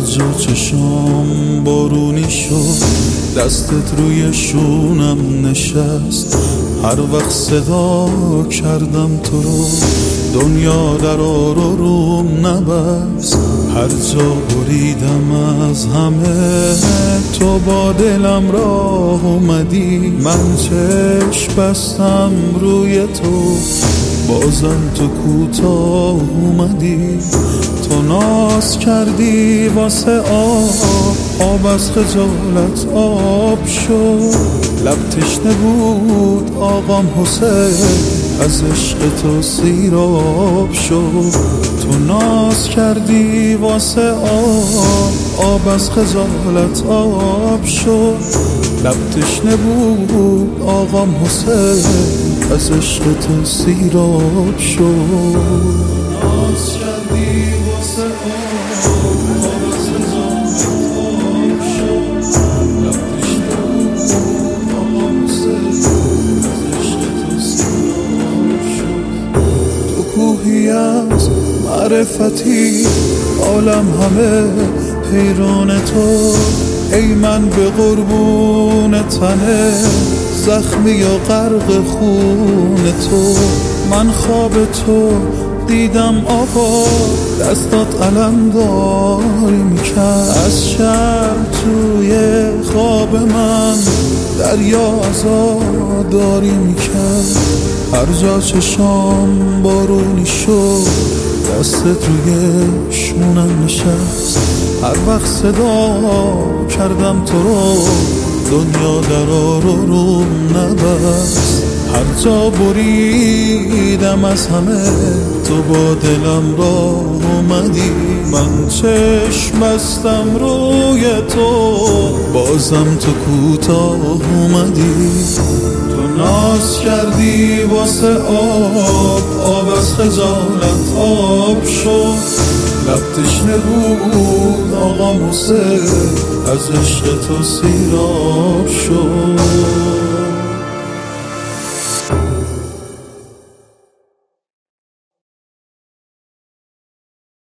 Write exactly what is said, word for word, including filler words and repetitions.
جا چشام بارونی شد، دستت روی شونم نشست. هر وقت صدا کردم تو رو، دنیا در آرو روم نبست. هر جا بریدم از همه، تو با دلم راه اومدی. من چشم بستم روی تو، بازم تو کوتاه اومدی. تو ناز کردی واسه آب، آب از خجالت آب شد. لب تشنه بود آقام حسین، از عشق تو سیراب شد. تو ناز کردی واسه آب، آب از خجالت آب شد. لب تشنه بود آقام حسین، از عشق تو سیراب شد. ناز کردی واسه آب، آب از خجالت آب شد. لب تشنه بود آقام حسین، از عشق تو سیراب شد. تو کوهی از معرفتی، عالم همه حیران تو. ای من به قربون تنه، زخمی و غرق خون تو. من خواب تو دیدم آقا، دستات علمداری میکرد. از شرم توی خواب من دریا عزاداری میکرد. هر جا چشام بارونی شد، دستت روی شونم نشست. هر وقت صدا کردم تو رو، دنیا در آرو روم نبست. هر جا بریدم از همه، تو با دلم راه اومدی. من چشم بستم روی تو، بازم تو کوتاه اومدی. تو ناز کردی واسه آب، آب از خجالت آب شد. لب تشنه بود آقا حسین، از عشق تو سیراب شد.